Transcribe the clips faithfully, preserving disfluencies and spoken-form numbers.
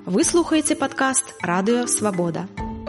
Вы слухаеце падкаст «Радыё Свабода».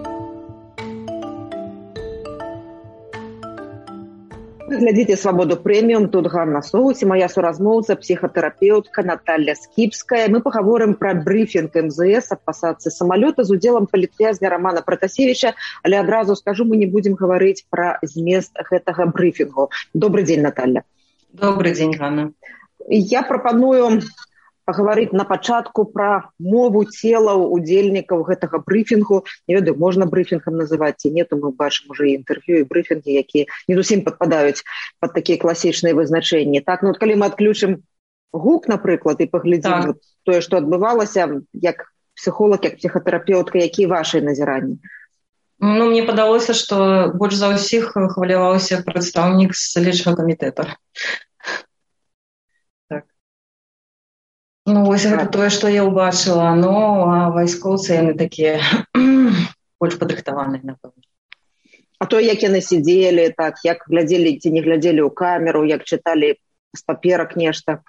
Вы глядзіце «Свабоду прэміум», тут Ганна Соус і моя суразмоўца, псіхатэрапеўтка Наталья Скіпская. Мы пагаворым пра брыфінг эм зэ эс аб пасадцы самалёта з удзелам палітвязня Романа Пратасевіча, але адразу скажу, мы не будзем гаварыць пра змест гэтага брыфінгу. Добрый дзень, Наталья. Добрый дзень, Ганна. Я прапаную паговорить на пачатку пра мову целаў удзельнікаў гэтага брыфінгу. Не ведаю, можна брыфінгам называць ці нету, мы бачым уже і інтэрв'ю, і брыфінгі, якія не зусім падпадаюць пад такія класічныя вызначэнні. Так, ну, калі мы адключым гук, напрыклад, і паглядзім так. вот, тое, што адбывалася, як псіхолог, як псіхатэрапеўтка, якія вашыя назіранні? Ну, мне падалося, што больш за ўсіх хваляваўся прадстаўнік следчага камітэта. Ну, вось гэта тое, што я ўбачыла, но а вайскоўцы, яны такія больш падрыхтаваныя, напэўна. А то, як яны сидзелі, так, як глядзелі ці не глядзелі ў камеру, як чыталі з паперак нешта?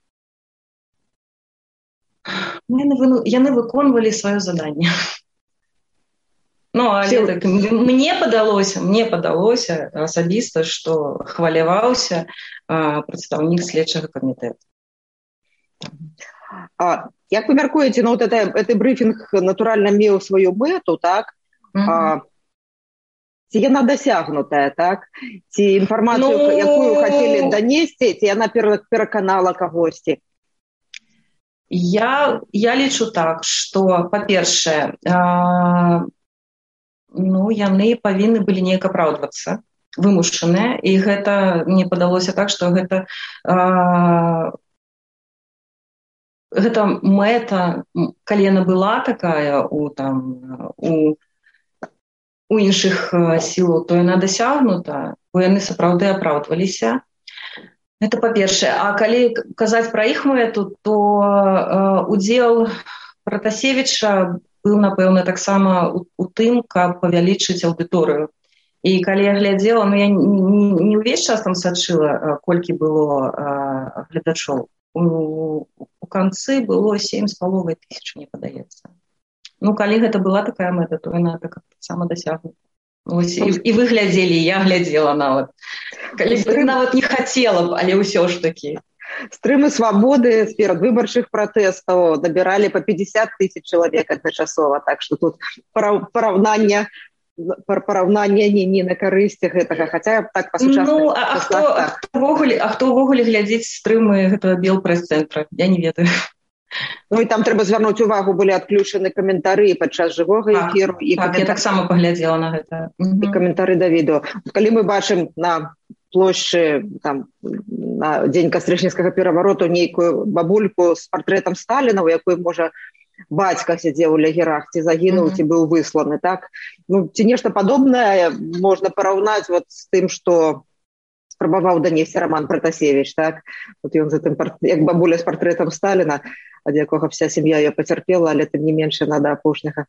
Яны, яны выконвалі сваё заданне. Ну, але так, мне падалося, мне падалося асабіста, што хваляваўся а, прадстаўнік следчага камітэта. А, як вы мяркуеце, ну, вот это, это брифинг натуральна меў сваю мэту, так? Mm-hmm. А, ці яна дасягнутая, так? Ці інфармацыю, ну... якую хацелі данесці, ці яна пераканала кагосьці? Я, я лічу так, што, па-першае, а, ну, яны павінны былі неяк апраўдвацца, вымушаныя, і гэта, мне падалося так, што гэта... А, Гэта мэта, калі яна была такая у, там, у, у іншых сілаў, то яна дасягнута, бо яны сапраўды апраўдваліся. Гэта па-першае. А калі казаць пра іх мэту, то э, удзел Пратасевіча быў, напэўна, таксама у, у тым, каб павялічыць аўдыторыю. І калі я глядзела, ну я не, не ўвесь час там сачыла, колькі было э, гледачоў. У, у канцы было сем з паловай тысяч, мне падаецца. Ну, калі гэта была такая мэта, то яна так сама дасягнута. Ось, і, і вы глядзелі, і я глядзела нават. Калі б ты нават не хацела б, але ўсё ж такі. Стрымы свабоды з перадвыбарчых пратэстаў набіралі па пятьдесят тысяч чалавек адначасова, так што тут параўнанне параўнанне не, не на карысці гэтага, хаця так па-сучаснаму. Ну, а, а, хто, а, хто ввогуле, а хто ўвогуле глядзіць стрымы гэтага белпрэс-цэнтра? Я не ведаю. Ну, і там трэба звярнуць увагу, былі адключаны каментары падчас жывога эфіру. Так, і так коментар... я таксама паглядзела на гэта. І каментары да відэо. Калі мы бачым на плошчы, там, на дзень кастрычніцкага перавароту нейкую бабульку з партрэтам Сталіна, у якой, можа, бацька сядзеў у лагерах, ці загінуў, mm-hmm. ці быў высланы, так? Ну, ці нешта падобнае можна параўнаць вот з тым, што спрабаваў данесці Роман Пратасевіч, так? Вот ён за тым, як бабуля з партрэтам Сталіна, ад якога вся сям'я яе пацярпела, але тым не менш яна да апошняга.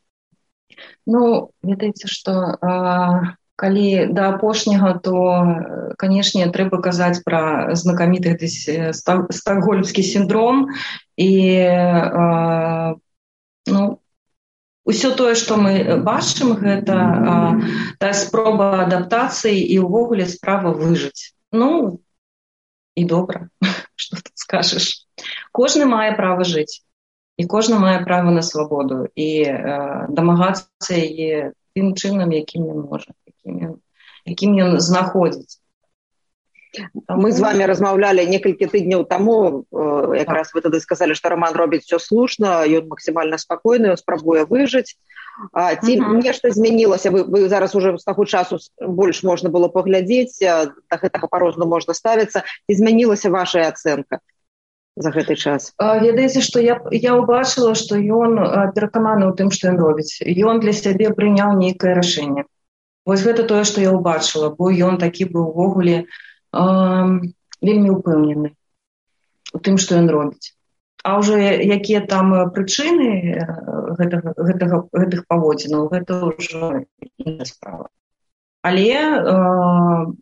Ну, ведаеце, што а, калі да апошняга, то, канешне, трэба казаць пра знакаміты стокгольмскі сіндром, і э, ну, усё тое, што мы бачым, гэта э, тая спроба адаптацыі і ўвогуле справа выжыць. Ну, і добра, што тут скажаш. Кожны мае права жыць, і кожны мае права на свабоду, і э, дамагацца яе тым чынам, якім ён можа, якім ён, якім ён знаходзіць. Мы з вами размаўлялі некалькі тыдняў таму, якраз вы тады сказалі, што Роман робіць все слушна, ён максімальна спакойны, ён спрабуе выжыць. А, ці uh-huh. нешта змянілася? Вы, вы зараз уже з таго часу больш можна было паглядзець, да гэтага па-рознаму можна ставіцца. Ці змянілася ваша ацэнка за гэты час? Ведаеце, што я, я ўбачыла, што ён перакананы ў тым, што ён робіць. Ён для сябе прыняў нейкае рашэнне. Вось гэта тое, што я ўбачыла, бо ён такі быў увогуле Uh, вельмі ўпэўнены у тым, што ён робіць. А ўжо якія там прычыны гэтага, гэтага, гэтых паводзінаў, гэта ўжо інша справа. Але uh,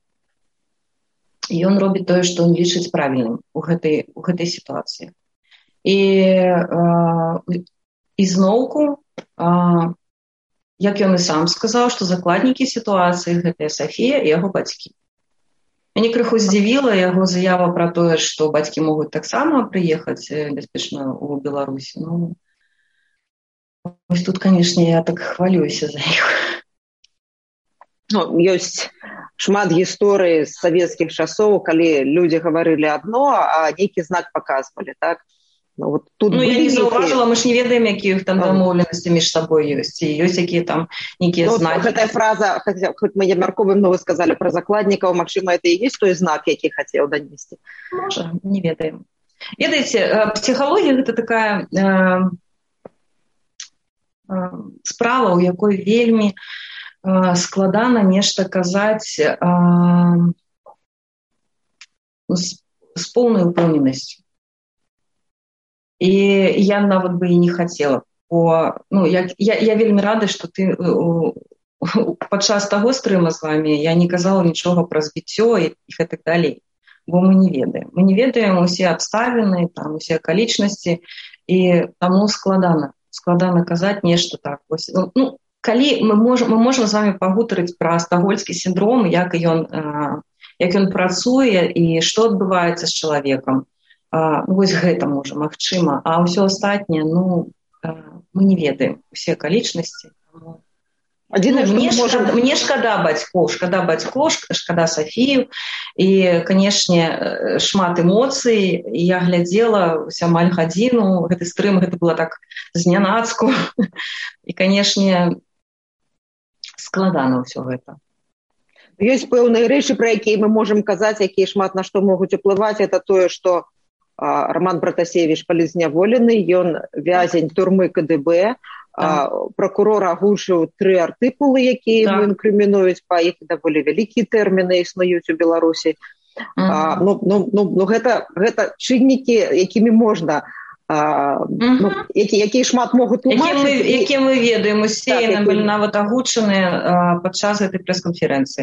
ён робіць тое, што ён лічыць правільным у гэтай, у гэтай сітуацыі. І, uh, І зноўку, а, як ён і сам сказаў, што закладнікі сітуацыі гэтая Сафія і яго бацькі. Мяне крыху здзівіла яго заява пра тое, што бацькі могуць таксама прыехаць бяспечна ў Беларусь. Ну, вось тут, канешне, я так хвалююся за іх. Ну, ёсць шмат гісторый з савецкіх часоў, калі людзі гаварылі адно, а нейкі знак паказвалі, так? Ну, вот тут ну я не заўважыла, мы ж не ведаем, якія там дамоўленасці між сабой ёсць, і ёсць якія там нейкія ну, знакі. Гэтая фраза, хоць мы не мяркуем, но вы сказалі пра закладнікаў, магчыма, это і ёсць той знак, які хацеў данесці. Можа, не ведаем. Ведаеце, псіхалогія гэта такая э, э, справа, у якой вельмі э, складана нешта казаць э, з, з поўнай упэўненасцю. І я нават бы і не хацела. Бо, ну, я, я, я вельмі рада, што ты падчас таго стрыма з вамі я не казала нічога пра збіццё і, і так далей. Бо мы не ведаем. Мы не ведаем усе абставіны, там, усе акалічнасці, і таму складана. Складана казаць нешта так. Вось, ну, калі мы можам, мы можам з вамі пагутарыць пра стакгольмскі сіндром, як ён, як ён працуе і што адбываецца з чалавекам. А, вось гэта можа, магчыма, а ўсё астатняе, ну, мы не ведаем усе акалічнасці. Адзінае, ну, мне, можем... шкада, мне шкада бацькоў, шкада бацькоў, шкада Сафію, і, канешне, шмат эмоцый, і я глядзела амаль гадзіну, гэты стрым, гэта было так знянацку, і, канешне, складана ўсё гэта. Ёсць пэўныя рэчы, пра якія мы можам казаць, якія шмат на што могуць уплываць, это тое, што Роман Пратасевіч палізняволены, ён вязень турмы ка дэ бэ, так. Пракурор агучыў тры артыкулы, якія так. Ему інкрымінуюць, па іх даволі вялікія тэрміны існуюць у Беларусі. Uh-huh. А, ну, ну, ну, ну, гэта, гэта чыннікі, якімі можна, а, uh-huh. ну, які, якія шмат могуць тлумачыць. Які мы ведаем, усе так, які... былі нават агучаныя падчас гэтай прэс-канферэнцыі.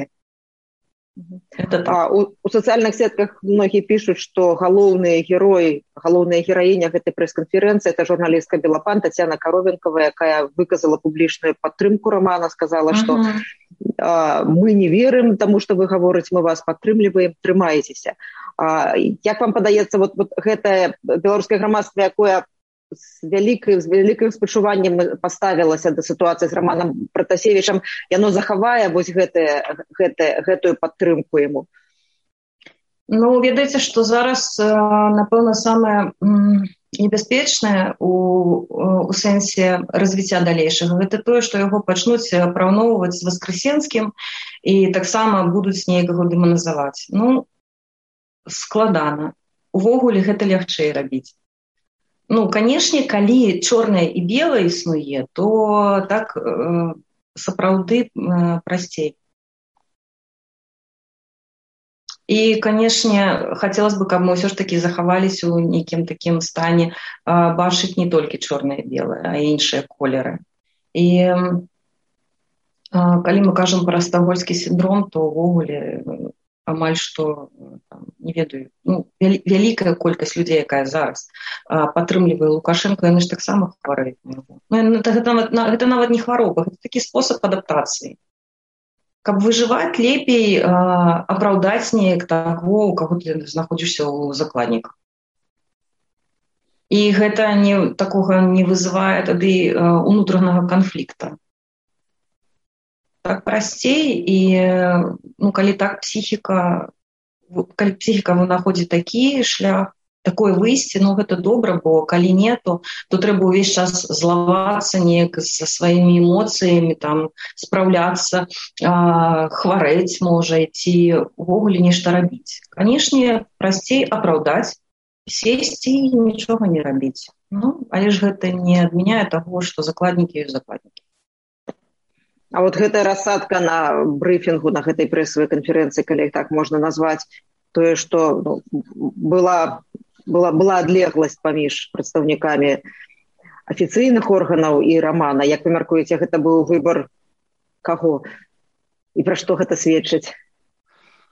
А, у, у сацыяльных сетках многія пішуць, што галоўны герой, галоўная гераіня гэтай прэс-канферэнцыі это журналістка Белапан Тацяна Каровенкова, якая выказала публічную падтрымку Романа, сказала, што uh-huh. а, мы не верым таму, што вы гаворыце, мы вас падтрымліваем, трымаецеся. А, як вам падаецца, вот, вот гэтае беларускае грамадства, якое з вялікай, з вялікім спачуваннем паставілася да сітуацыі з Романам Пратасевічам, яно захавае вось гэтае, гэтае, гэтую падтрымку яму? Ну, ведаеце, што зараз, напэўна, самае небяспечнае у, у сэнсе развіцця далейшага, гэта тое, што яго пачнуць параўноўваць з Васкрасенскім і таксама будуць неяк яго дэманізаваць. Ну, складана. Увогуле гэта лягчэй рабіць. Ну, канешне, калі чорнае і белае існуе, то так э, сапраўды э, прасцей. І, канешне, хацелось бы, каб мы ўсё ж такі захаваліся ў нейкім такім стане э, бачыць не толькі чорнае і белае, а іншыя колеры. І э, калі мы кажам пра стакгольмскі сіндром, то ўвогуле амаль што, там, не ведаю, ну, вялікая колькасць людзей, якая зараз а, падтрымлівае Лукашенко, яны ж таксама хварэюць. Ну, гэта, гэта, нават, гэта нават не хвароба, гэта такі спосаб адаптацыі. Каб выжываць, лепей а, апраўдаць неяк таго, у каго ты знаходзішся ў закладніках. І гэта не, такога не вызывае тады а, унутранага канфлікта. Так прасцей, і ну, калі так псіхіка, калі псіхіка вынаходзіць такі шлях, такое выйсце, ну гэта добра, бо калі не, то, то трэба ўвесь час злавацца неяк са сваімі эмоцыямі, там, спраўляцца, а, хварэць, можа, ці увогуле нешта рабіць. Канешне, прасцей апраўдаць, сесці і нічога не рабіць. Ну, але ж гэта не адмяняе таго, што закладнікі ёсць закладнікі. А вот гэтая рассадка на брыфінгу, на гэтай прэсавай канферэнцыі, калі так можна назваць, тое, што ну, была, была, была адлегласць паміж прадстаўнікамі афіцыйных органаў і Романа. Як вы мяркуеце, гэта быў выбар каго? І пра што гэта сведчыць?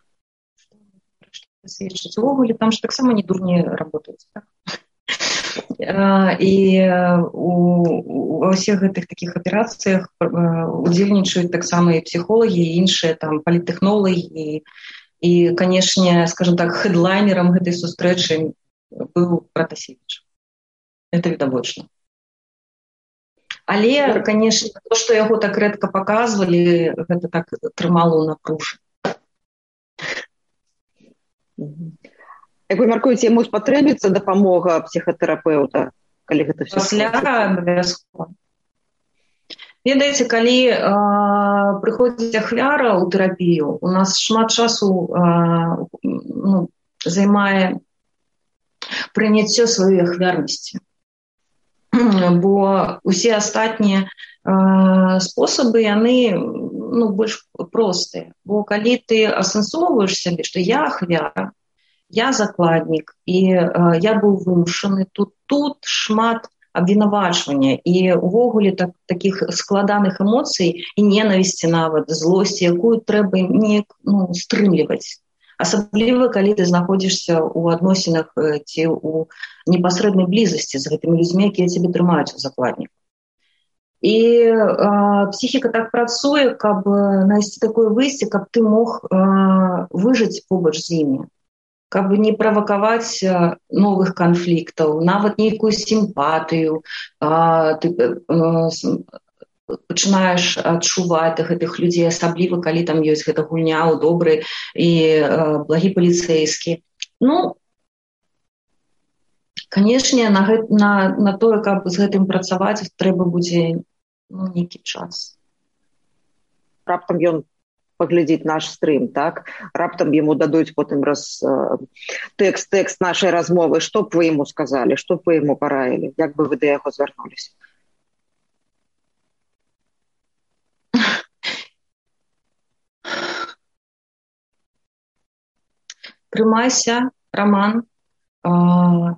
Пра што сведчыць? Увогуле, там ж таксама не дурні работаюць, так? І ва ўсіх гэтых такіх аперацыях удзельнічаюць таксама і псіхолагі, і іншыя там паліттэхнолагі. І, канешне, скажем так, хедлайнерам гэтай сустрэчы быў Пратасевіч. Это відавочна. Але, канешне, то, што яго так рэдка паказвалі, гэта так трымала ў напружы. Як вы мяркуеце, яму спатрэбіцца дапамога псіхатэрапеўта, калі гэта ўсё пасля абавязкова. Ведаеце, калі э, прыходзіць ахвяра ў тэрапію, у нас шмат часу э, ну, займае прыняццё сваёй ахвярнасці. Бо усе астатнія э, спосабы, яны ну, больш простыя. Бо калі ты асэнсоўваеш сябе, што я ахвяра, я закладнік, і э, я быў вымушаны, тут, тут шмат абвінавачвання і увогуле так, такіх складаных эмоцый і ненавісці нават, злосці, якую трэба неяк ну, стрымліваць. Асабліва, калі ты знаходзішся ў адносінах ці ў непасрэднай блізасці з гэтымі людзьмі, якія цябе трымаюць у закладніку. І э, псіхіка так працуе, каб знайсці такое выйсце, каб ты мог э, выжыць побач з імі. Каб не правакаваць новых канфліктаў, нават нейкую сімпатыю, а, ты а, пачынаеш адчуваць гэтых людзей, асабліва, калі там ёсць гэта гульня ў добры і а, благі паліцэйскі. Ну, канешне, на, гэт, на, на тое, каб з гэтым працаваць, трэба будзе ну, нейкі час. Раптам ён паглядзець наш стрым, так? Раптам яму дадуць потым раз э, тэкст, тэкст нашай размовы. Што б вы яму сказалі? Што б вы яму параілі? Як бы вы да яго звярнуліся? Трымайся, Роман. А,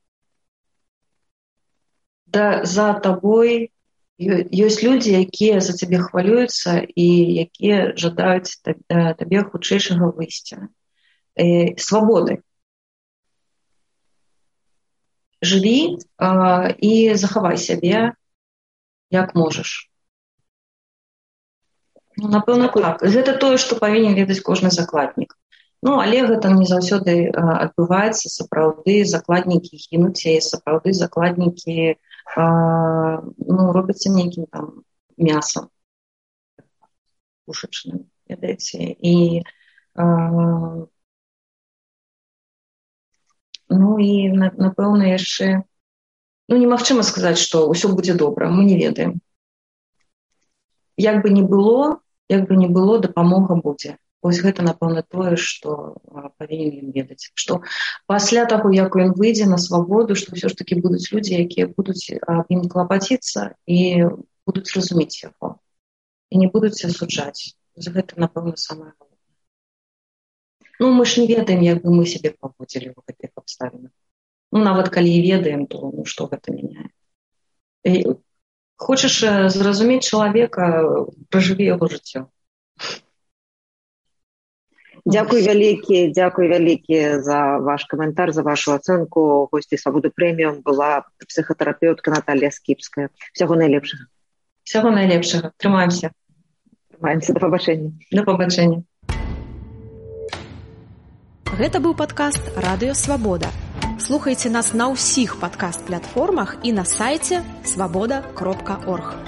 да, за табой ёсць людзі, якія за цябе хвалююцца і якія жадаюць табе хутчэйшага выйсця. Э, свабоды. Жыві э, і захавай сябе, як можаш. Ну, напэўна, так. Гэта тое, што павінен ведаць кожны закладнік. Ну, але гэта не заўсёды э, адбываецца. Сапраўды закладнікі гінуць, і сапраўды закладнікі Uh, ну, робяцца нейкім там мясам пушачным, ведаеце, і uh, ну і напэўна яшчэ ну немагчыма сказаць, што ўсё будзе добра, мы не ведаем. Як бы не было, як бы не было, дапамога будзе. Вось гэта, напэўна, тое, што павінен ён ведаць. Што пасля таго, як ён выйдзе на свабоду, што ўсё ж такі будуць людзі, якія будуць аб ім клапаціцца і будуць разумець яго. І не будуць асуджаць. Гэта, напэўна, самае галоўнае. Ну, мы ж не ведаем, як бы мы сябе паводзілі ў гэтых абставінах. Ну, нават калі і ведаем, то ну, што гэта мяняе. І хочаш зразумець чалавека, пражыві яго жыццё. Дзякуй вялікі, дзякуй вялікі за ваш каментар, за вашу ацэнку. Госці Свабоды Прэміум была псіхатэрапеўтка Наталія Скіпская. Всяго найлепшага. Всяго найлепшага. Трымаемся. Трымаемся. Да пабачэння. Да пабачэння. Гэта быў падкаст «Радыё Свабода». Слухайце нас на ўсіх падкаст-платформах і на сайце свабода кропка орг.